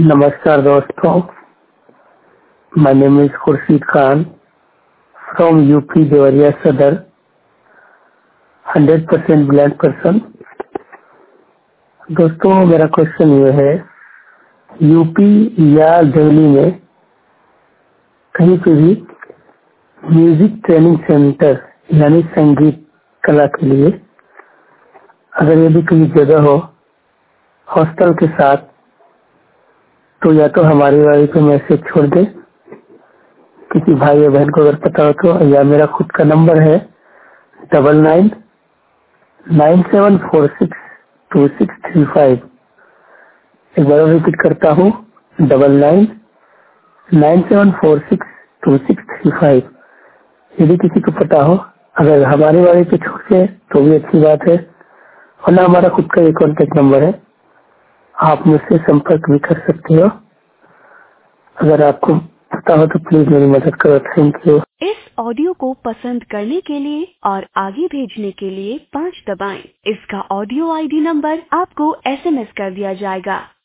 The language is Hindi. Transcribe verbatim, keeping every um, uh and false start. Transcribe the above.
नमस्कार दोस्तों, my name is Khurshid Khan from UP Deoria Sadar, hundred percent blind person. दोस्तों, मेरा क्वेश्चन ये है, यूपी या दिल्ली में कहीं पे भी म्यूजिक ट्रेनिंग सेंटर यानी संगीत कला के लिए अगर यदि कोई जगह हो हॉस्टल के साथ, तो या तो हमारी वाली पे मैसेज छोड़ दे, किसी भाई या बहन को अगर पता हो तो, या मेरा खुद का नंबर है double nine nine seven four six two six three five. एक बार रिपीट करता हूँ, double nine nine seven four six two six three five. यदि किसी को पता हो, अगर हमारे वाले पे छोड़ के तो भी अच्छी बात है, वरना हमारा खुद का एक कॉन्टेक्ट नंबर है, आप मुझसे संपर्क भी कर सकते हो। अगर आपको पता हो तो प्लीज मेरी मदद करो। Thank you. इस ऑडियो को पसंद करने के लिए और आगे भेजने के लिए पाँच दबाएं। इसका ऑडियो आईडी नंबर आपको एसएमएस कर दिया जाएगा।